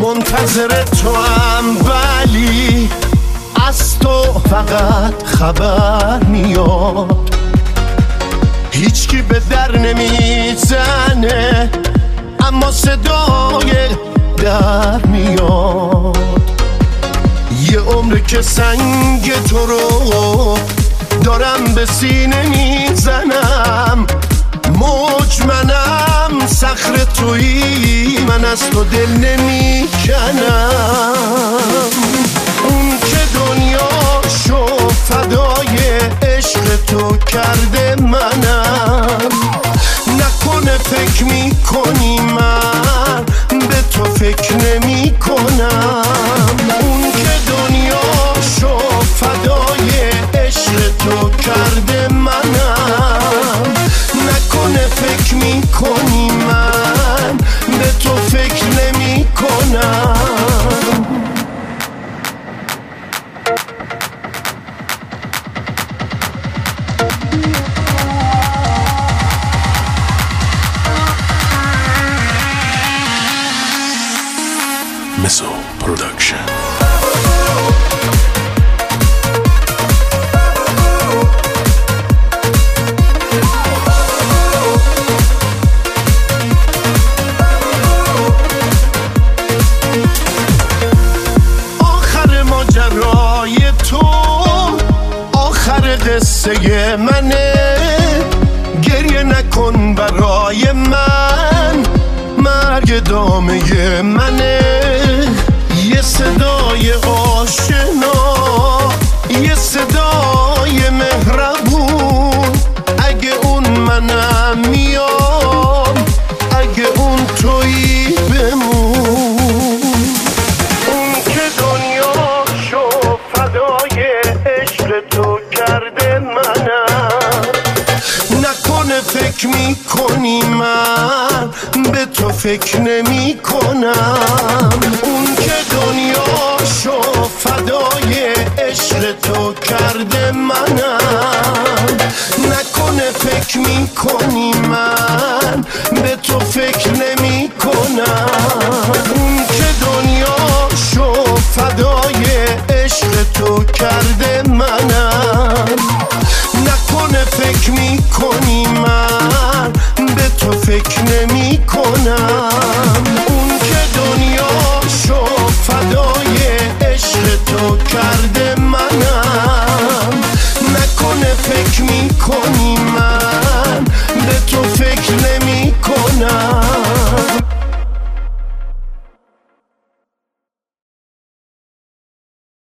منتظر تو هم، ولی از تو فقط خبر میاد. هیچکی به در نمیزنه اما صدای در میاد. یه عمر که سنگ تو رو دارم به سینه میزنم. موج منم، صخره تویی، من از تو دل نمیکنم. اون که دنیاشو فدای عشق تو کرده منم. نکنه فکر میکنی من به تو فکر نمی کنم. اون که دنیاشو فدای عشق تو کرده منم. نکنه فکر میکنی من به تو فکر نمی کنم. Misso Production. آخر ماجرای تو آخر قصه منه. گریه نکن برای من، مرگ دامه منه. یه صدای آشنا، یه صدای مهربون. اگه اون منم میام، اگه اون تویی بمون. اون که دنیاشو فدای عشق تو کرده منم. نکنه فکر میکنی من به تو فکر نمی کنم. اون که دنیاشو فدای عشق تو کرده منم. نکنه فکر میکنی من به تو فکر نمی کنم. اون که دنیاشو فدای عشق تو کرده منم. نکنه فکر میکنی من به تو فکر نمی کنم.